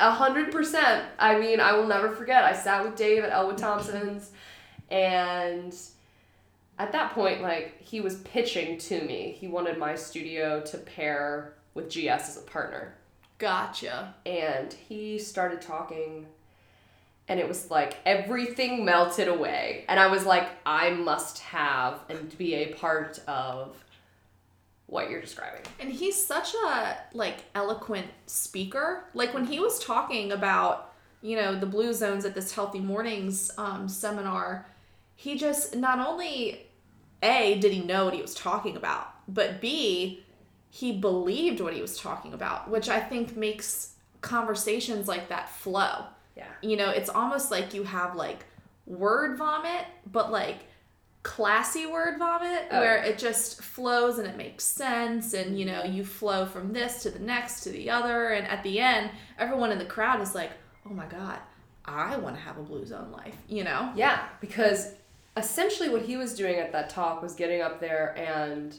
A hundred percent. I mean, I will never forget. I sat with Dave at Elwood Thompson's, and at that point, like, he was pitching to me. He wanted my studio to pair with G S as a partner. Gotcha. And he started talking, and it was like everything melted away. And I was like, I must have and be a part of what you're describing. And he's such a, like, eloquent speaker. Like, when he was talking about, you know, the Blue Zones at this Healthy Mornings um, seminar, he just, not only, A, did he know what he was talking about, but B, he believed what he was talking about, which I think makes conversations like that flow. Yeah. You know, it's almost like you have, like, word vomit, but, like, classy word vomit, oh. where it just flows and it makes sense, and, you know, you flow from this to the next to the other, and at the end, everyone in the crowd is like, oh my God, I want to have a Blue Zone life, you know? Yeah, because essentially what he was doing at that talk was getting up there and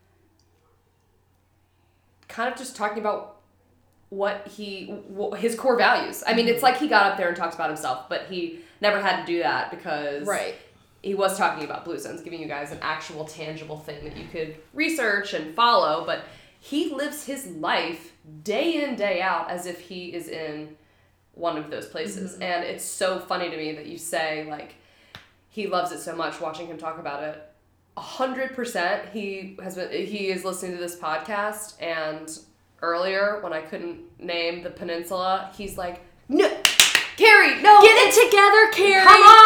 kind of just talking about what he, what his core values. I mean, it's like he got up there and talked about himself, but he never had to do that because right. he was talking about Blue Zones, giving you guys an actual tangible thing that you could research and follow, but he lives his life day in, day out as if he is in one of those places. Mm-hmm. And it's so funny to me that you say, like, he loves it so much, watching him talk about it. A hundred percent he has been, he is listening to this podcast, and earlier when I couldn't name the peninsula, he's like, no, Carrie, no. Get it together, Carrie.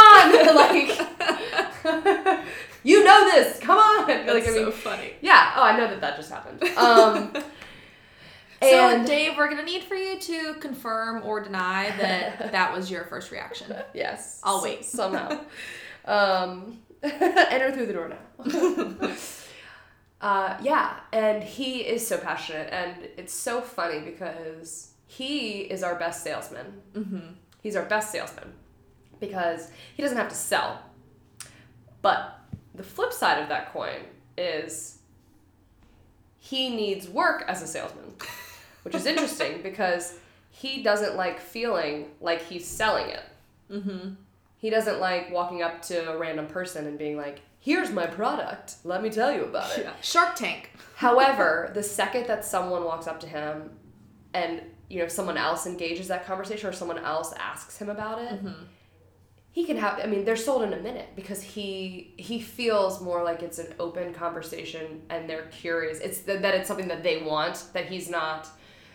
Come on. Like, you know this. Come on. That's like, I mean, so funny. Yeah. Oh, I know that that just happened. Um, so, Dave, we're going to need for you to confirm or deny that that was your first reaction. Yes. I'll wait. S- somehow. um, enter through the door now. uh, yeah. And he is so passionate. And it's so funny because he is our best salesman. Mm-hmm. He's our best salesman because he doesn't have to sell. But the flip side of that coin is he needs work as a salesman, which is interesting because he doesn't like feeling like he's selling it. Mm-hmm. He doesn't like walking up to a random person and being like, here's my product. Let me tell you about it. Yeah. Shark Tank. However, the second that someone walks up to him and, you know, someone else engages that conversation or someone else asks him about it, mm-hmm. he can have, I mean, they're sold in a minute because he he feels more like it's an open conversation and they're curious. It's th- that it's something that they want, that he's not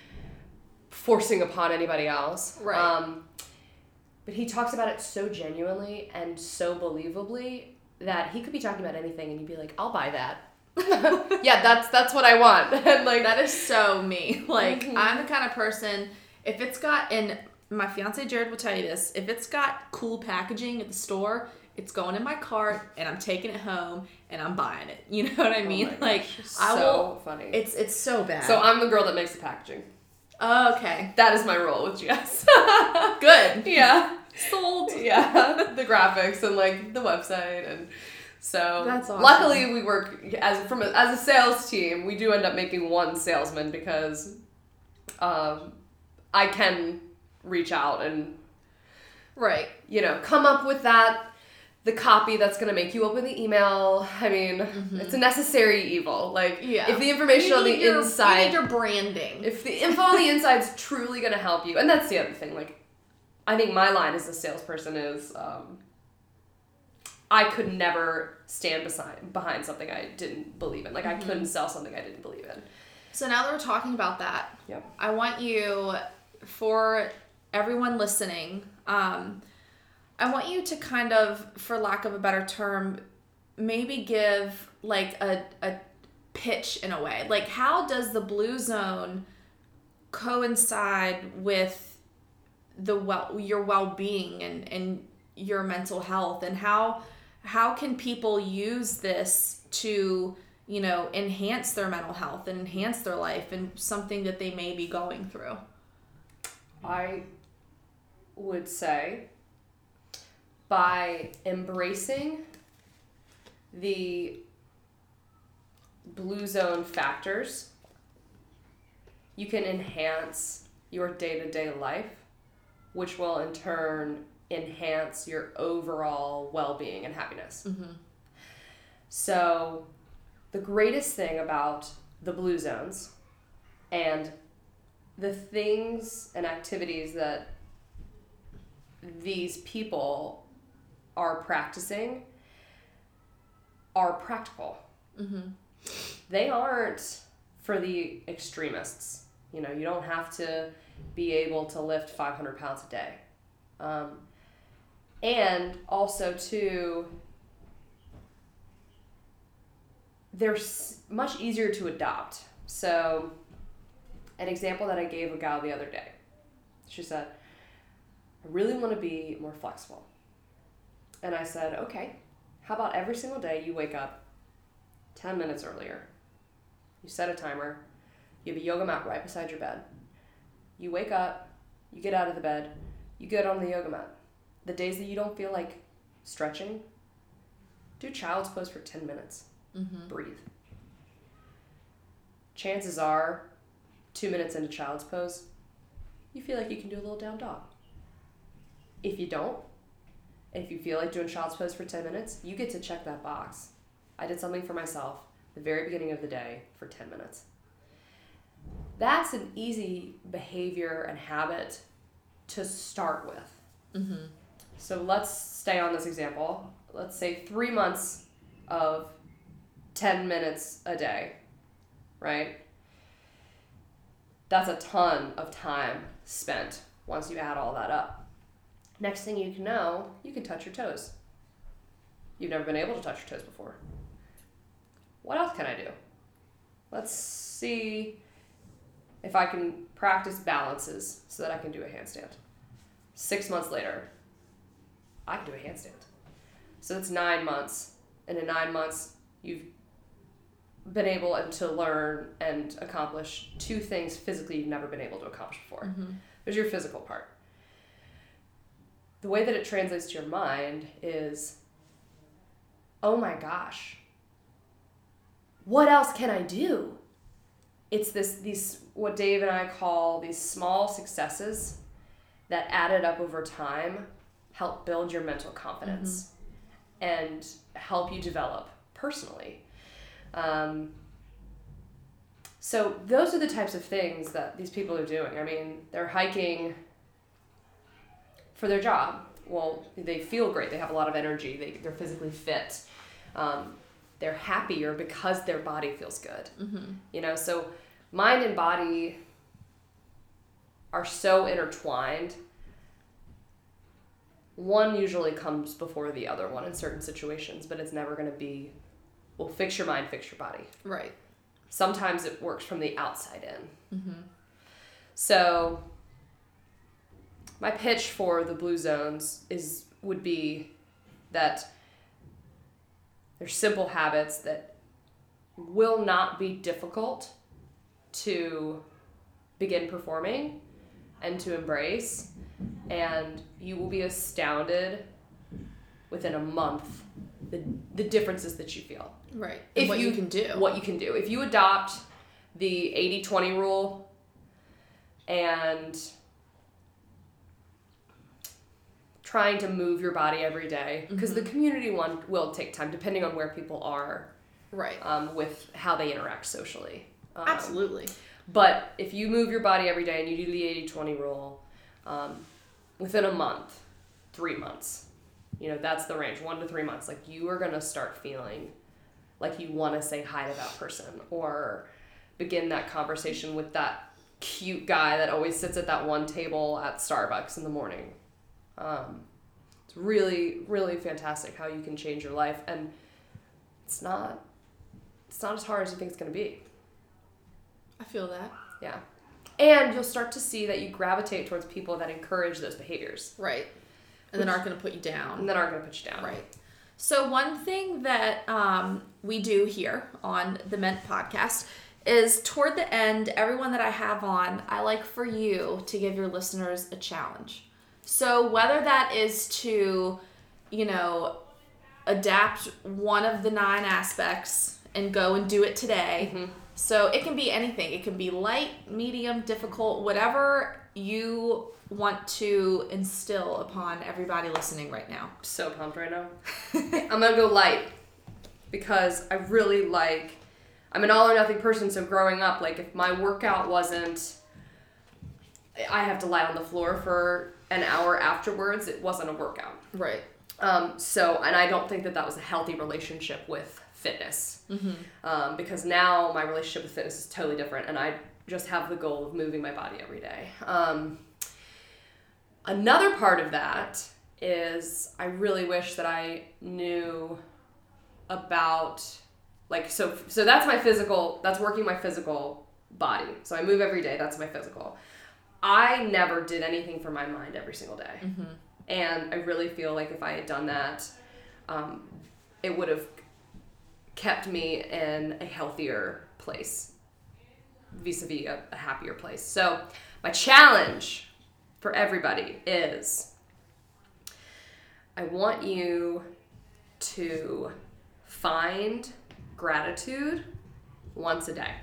forcing upon anybody else. Right. Um, but he talks about it so genuinely and so believably that he could be talking about anything and you'd be like, I'll buy that. Yeah, that's that's what I want. And like, that is so me. Like, mm-hmm. I'm the kind of person, if it's got, and my fiance Jared will tell you this, if it's got cool packaging at the store, it's going in my cart and I'm taking it home and I'm buying it. You know what I mean? Oh like, gosh, I so will, funny. It's it's so bad. So I'm the girl that makes the packaging. Oh, okay. That is my role with Jess. Good. Yeah. Sold. Yeah. The graphics and like the website, and so that's awesome. Luckily we work as from a, as a sales team. We do end up making one salesman because um, I can reach out and right, you know, come up with that the copy that's going to make you open the email. I mean, mm-hmm. it's a necessary evil. Like, yeah. if the information on the your, inside... You need your branding. If the info on the inside is truly going to help you. And that's the other thing. Like, I think my line as a salesperson is, um, I could never stand beside, behind something I didn't believe in. Like, mm-hmm. I couldn't sell something I didn't believe in. So now that we're talking about that, yep. I want you, for everyone listening... Um, I want you to kind of, for lack of a better term, maybe give like a, a pitch in a way. Like, how does the Blue Zone coincide with the well, your well-being and, and your mental health? And how how can people use this to, you know, enhance their mental health and enhance their life and something that they may be going through? I would say... by embracing the Blue Zone factors, you can enhance your day-to-day life which will in turn enhance your overall well-being and happiness. Mm-hmm. So the greatest thing about the Blue Zones and the things and activities that these people are practicing are practical. Mm-hmm. They aren't for the extremists. You know, you don't have to be able to lift five hundred pounds a day. Um, and also, too, they're much easier to adopt. So, an example that I gave a gal the other day, she said, I really want to be more flexible. And I said, okay, how about every single day you wake up ten minutes earlier, you set a timer, you have a yoga mat right beside your bed, you wake up, you get out of the bed, you get on the yoga mat. The days that you don't feel like stretching, do child's pose for ten minutes. Mm-hmm. Breathe. Chances are, two minutes into child's pose, you feel like you can do a little down dog. If you don't, if you feel like doing child's pose for ten minutes, you get to check that box. I did something for myself the very beginning of the day for ten minutes. That's an easy behavior and habit to start with. Mm-hmm. So let's stay on this example. Let's say three months of ten minutes a day, right? That's a ton of time spent once you add all that up. Next thing you can know, you can touch your toes. You've never been able to touch your toes before. What else can I do? Let's see if I can practice balances so that I can do a handstand. Six months later, I can do a handstand. So it's nine months. And in nine months, you've been able to learn and accomplish two things physically you've never been able to accomplish before. Mm-hmm. There's your physical part. The way that it translates to your mind is, oh my gosh, what else can I do? It's this these what Dave and I call these small successes that added up over time help build your mental confidence mm-hmm. and help you develop personally. Um, so those are the types of things that these people are doing. I mean, they're hiking for their job. Well, they feel great. They have a lot of energy. They, they're physically fit. Um, they're happier because their body feels good. Mm-hmm. You know, so mind and body are so intertwined. One usually comes before the other one in certain situations, but it's never going to be, well, fix your mind, fix your body. Right. Sometimes it works from the outside in. Mm-hmm. So my pitch for the Blue Zones is would be that they're simple habits that will not be difficult to begin performing and to embrace, and you will be astounded within a month the the differences that you feel. Right. If and what you, you can do. What you can do. If you adopt the eighty twenty rule and trying to move your body every day, because mm-hmm. the community one will take time depending on where people are, right? Um, with how they interact socially. Um, Absolutely. But if you move your body every day and you do the eighty twenty rule, um, within a month, three months, you know, that's the range, one to three months, like you are going to start feeling like you want to say hi to that person or begin that conversation with that cute guy that always sits at that one table at Starbucks in the morning. Um, it's really, really fantastic how you can change your life, and it's not, it's not as hard as you think it's going to be. I feel that. Yeah. And you'll start to see that you gravitate towards people that encourage those behaviors. Right. And Which, then aren't going to put you down. And then aren't going to put you down. Right. So one thing that um, we do here on the Mint podcast is toward the end, everyone that I have on, I like for you to give your listeners a challenge. So whether that is to, you know, adapt one of the nine aspects and go and do it today. Mm-hmm. So it can be anything. It can be light, medium, difficult, whatever you want to instill upon everybody listening right now? So pumped right now. I'm going to go light because I really like, I'm an all or nothing person. So growing up, like if my workout wasn't, I have to lie on the floor for an hour afterwards, it wasn't a workout. Right. Um, so, and I don't think that that was a healthy relationship with fitness. Mm-hmm. Um, because now my relationship with fitness is totally different and I just have the goal of moving my body every day. Um, another part of that is I really wish that I knew about, like, so, so that's my physical, that's working my physical body. So I move every day. That's my physical. I never did anything for my mind every single day. Mm-hmm. And I really feel like if I had done that, um, it would have kept me in a healthier place, vis-a-vis a, a happier place. So my challenge for everybody is I want you to find gratitude once a day.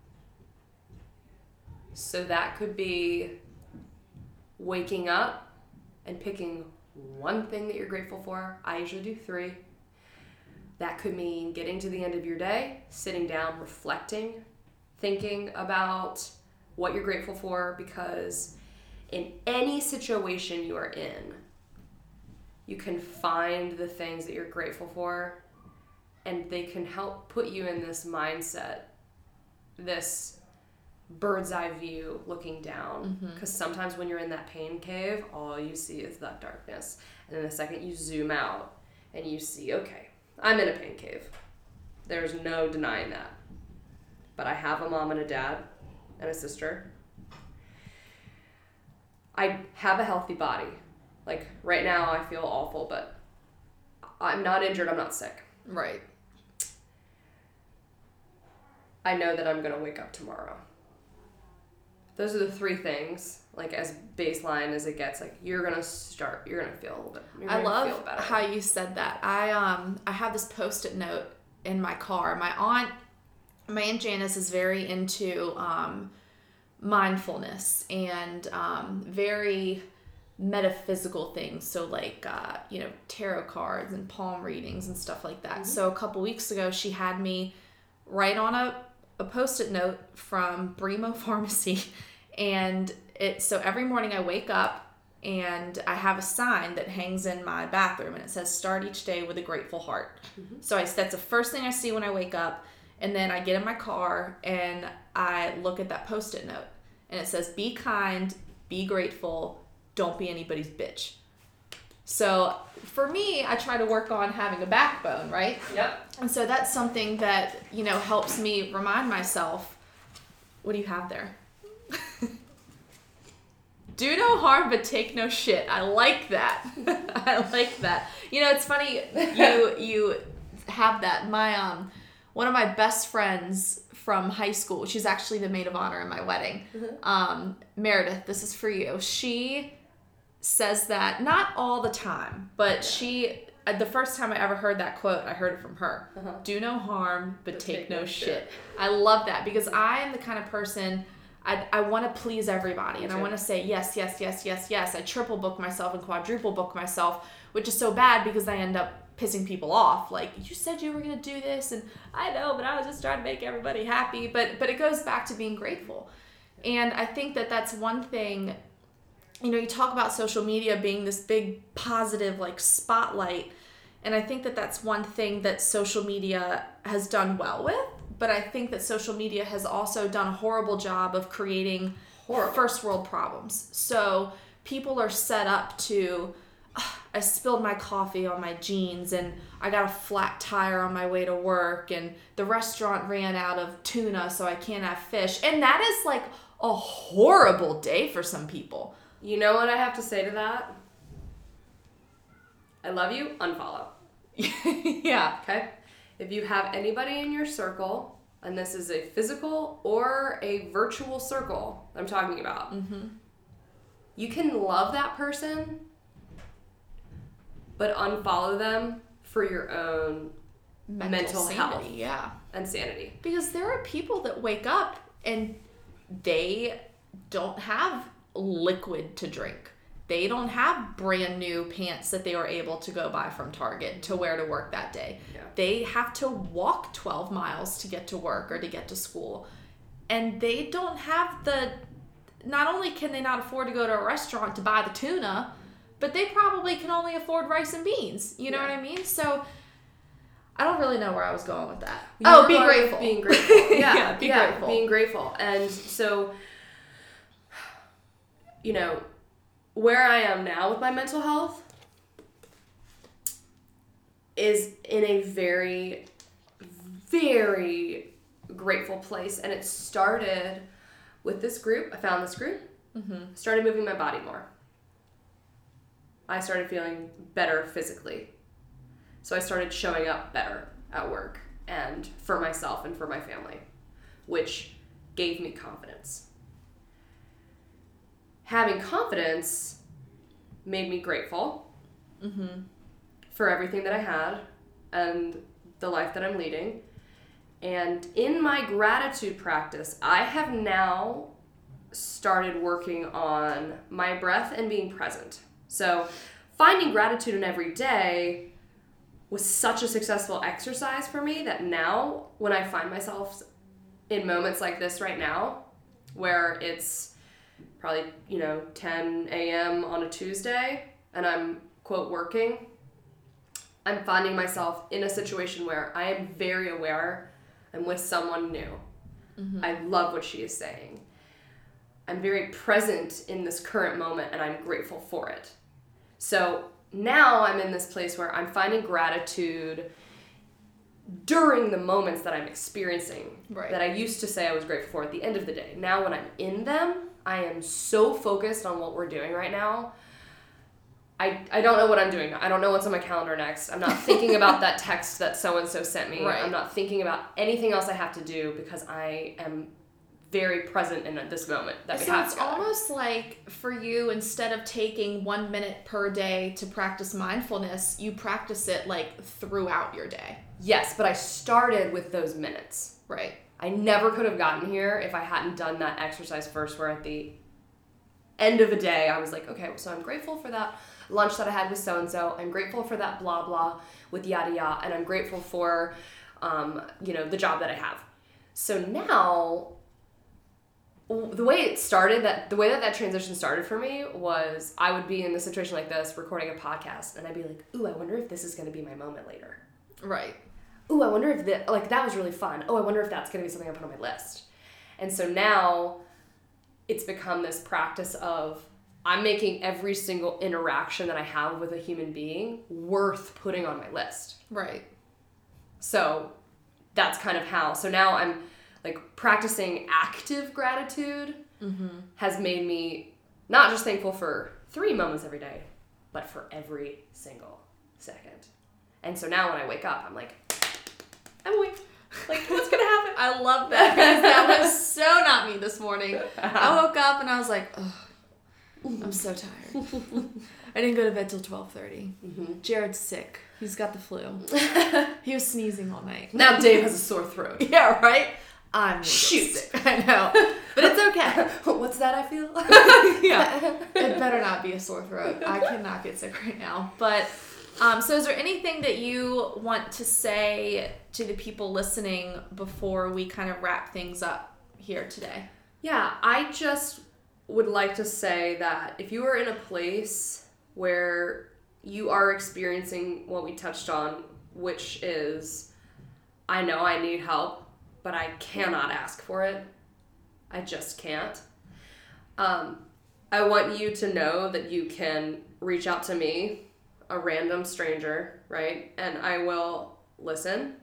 So that could be waking up and picking one thing that you're grateful for. I usually do three. That could mean getting to the end of your day, sitting down, reflecting, thinking about what you're grateful for, because in any situation you are in, you can find the things that you're grateful for, and they can help put you in this mindset, this bird's eye view looking down. Because mm-hmm. sometimes when you're in that pain cave, all you see is that darkness. And then the second you zoom out and you see, okay, I'm in a pain cave. There's no denying that. But I have a mom and a dad and a sister. I have a healthy body. Like right now I feel awful, but I'm not injured, I'm not sick. Right. I know that I'm going to wake up tomorrow. Those are the three things, like as baseline as it gets. Like you're gonna start, you're gonna feel a little bit. You're I gonna love feel better. how you said that. I um I have this Post-it note in my car. My aunt, my aunt Janice is very into um mindfulness and um very metaphysical things. So like uh you know tarot cards and palm readings and stuff like that. Mm-hmm. So a couple weeks ago, she had me write on a. a Post-it note from Bremo Pharmacy, and it so every morning I wake up and I have a sign that hangs in my bathroom and it says start each day with a grateful heart. Mm-hmm. So I that's the first thing I see when I wake up, and then I get in my car and I look at that Post-it note and it says be kind, be grateful, don't be anybody's bitch. So for me, I try to work on having a backbone, right? Yep. And so that's something that, you know, helps me remind myself, what do you have there? Do no harm, but take no shit. I like that. I like that. You know, it's funny you you have that. My um one of my best friends from high school, she's actually the maid of honor in my wedding. Mm-hmm. Um, Meredith, this is for you. She says that not all the time, but yeah. she the first time I ever heard that quote, I heard it from her. Uh-huh. Do no harm, but, but take, take no, no shit. shit. I love that because I am the kind of person I I want to please everybody and I want to say yes, yes, yes, yes, yes. I triple book myself and quadruple book myself, which is so bad because I end up pissing people off. Like, you said you were going to do this and I know, but I was just trying to make everybody happy. But but it goes back to being grateful. And I think that that's one thing. You know, you talk about social media being this big positive like spotlight, and I think that that's one thing that social media has done well with, but I think that social media has also done a horrible job of creating horrible. first world problems. So people are set up to, oh, I spilled my coffee on my jeans and I got a flat tire on my way to work and the restaurant ran out of tuna so I can't have fish. And that is like a horrible day for some people. You know what I have to say to that? I love you, unfollow. Yeah. Okay? If you have anybody in your circle, and this is a physical or a virtual circle I'm talking about, mm-hmm. you can love that person, but unfollow them for your own mental, mental sanity, health yeah. and sanity. Because there are people that wake up and they don't have liquid to drink. They don't have brand new pants that they were able to go buy from Target to wear to work that day. Yeah. They have to walk twelve miles to get to work or to get to school. And they don't have the, not only can they not afford to go to a restaurant to buy the tuna, but they probably can only afford rice and beans. You know Yeah. what I mean? So I don't really know where I was going with that. You oh, were be going with grateful. Being grateful. Yeah, yeah, be yeah, grateful. Being grateful. And so, you know, where I am now with my mental health is in a very, very grateful place. And it started with this group. I found this group. Mm-hmm. Started moving my body more. I started feeling better physically. So I started showing up better at work and for myself and for my family, which gave me confidence. Having confidence made me grateful Mm-hmm. for everything that I had and the life that I'm leading. And in my gratitude practice, I have now started working on my breath and being present. So finding gratitude in every day was such a successful exercise for me that now when I find myself in moments like this right now, where it's probably, you know, ten a.m. on a Tuesday and I'm, quote, working, I'm finding myself in a situation where I am very aware I'm with someone new. Mm-hmm. I love what she is saying. I'm very present in this current moment and I'm grateful for it. So now I'm in this place where I'm finding gratitude during the moments that I'm experiencing, Right. that I used to say I was grateful for at the end of the day. Now when I'm in them, I am so focused on what we're doing right now. I, I don't know what I'm doing. I don't know what's on my calendar next. I'm not thinking about that text that so-and-so sent me. Right. I'm not thinking about anything else I have to do because I am very present in this moment that we so have it's together. almost like for you, instead of taking one minute per day to practice mindfulness, you practice it like throughout your day. Yes, but I started with those minutes. Right. I never could have gotten here if I hadn't done that exercise first, where at the end of a day, I was like, okay, so I'm grateful for that lunch that I had with so-and-so. I'm grateful for that blah, blah with yada, yada. And I'm grateful for, um, you know, the job that I have. So now, the way it started, that the way that that transition started for me was I would be in a situation like this, recording a podcast, and I'd be like, ooh, I wonder if this is going to be my moment later. Right. Ooh, I wonder if that, like, that was really fun. Oh, I wonder if that's going to be something I put on my list. And so now it's become this practice of I'm making every single interaction that I have with a human being worth putting on my list. Right. So that's kind of how. So now I'm like practicing active gratitude Mm-hmm. has made me not just thankful for three moments every day, but for every single second. And so now when I wake up, I'm like, I'm awake. Like, what's gonna happen? I love that because that was so not me this morning. I woke up and I was like, oh, I'm so tired. I didn't go to bed till twelve thirty. Mm-hmm. Jared's sick. He's got the flu. He was sneezing all night. Now Dave has a sore throat. Yeah, right? I'm Shoot. sick. I know. But it's okay. What's that I feel? Yeah. It better not be a sore throat. I cannot get sick right now. But, um, so is there anything that you want to say to the people listening before we kind of wrap things up here today? Yeah, I just would like to say that if you are in a place where you are experiencing what we touched on, which is, I know I need help, but I cannot ask for it. I just can't. Um, I want you to know that you can reach out to me, a random stranger, right? And I will listen.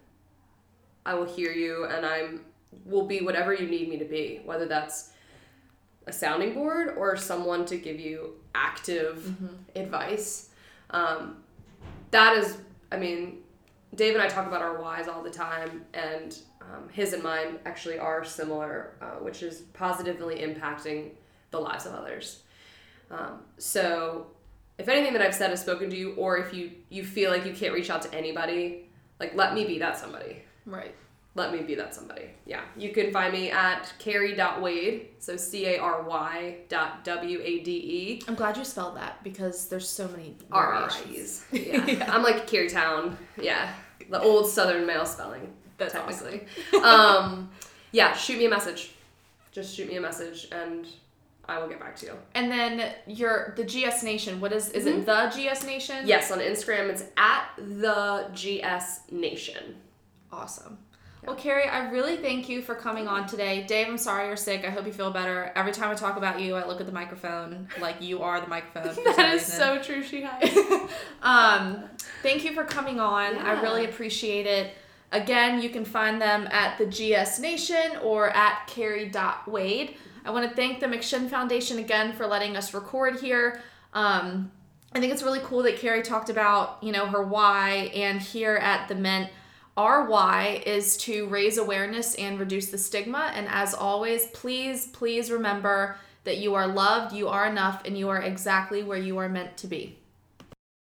I will hear you, and I'm will be whatever you need me to be, whether that's a sounding board or someone to give you active Mm-hmm. advice. Um, that is, I mean, Dave and I talk about our whys all the time, and um, his and mine actually are similar, uh, which is positively impacting the lives of others. Um, so if anything that I've said has spoken to you, or if you, you feel like you can't reach out to anybody, like, let me be that somebody. Right. let me be that somebody. Yeah. You can find me at Carrie dot Wade, so C A R Y dot W A D E. I'm glad you spelled that because there's so many R R variations. Yeah. yeah. I'm like Carytown. Yeah. The old Southern male spelling. That's technically. Awesome. um, yeah, shoot me a message. Just shoot me a message and I will get back to you. And then your the G S Nation, what is is Mm-hmm. it the G S Nation? Yes, on Instagram it's at the G S Nation. Awesome. Well, Carrie, I really thank you for coming on today. Dave, I'm sorry you're sick. I hope you feel better. Every time I talk about you, I look at the microphone like you are the microphone. That is so true, she has. um, thank you for coming on. Yeah. I really appreciate it. Again, you can find them at the G S Nation or at Carrie dot Wade. I want to thank the McShin Foundation again for letting us record here. Um, I think it's really cool that Carrie talked about, you know, her why, and here at the Mint, our why is to raise awareness and reduce the stigma. And as always, please, please remember that you are loved, you are enough, and you are exactly where you are meant to be.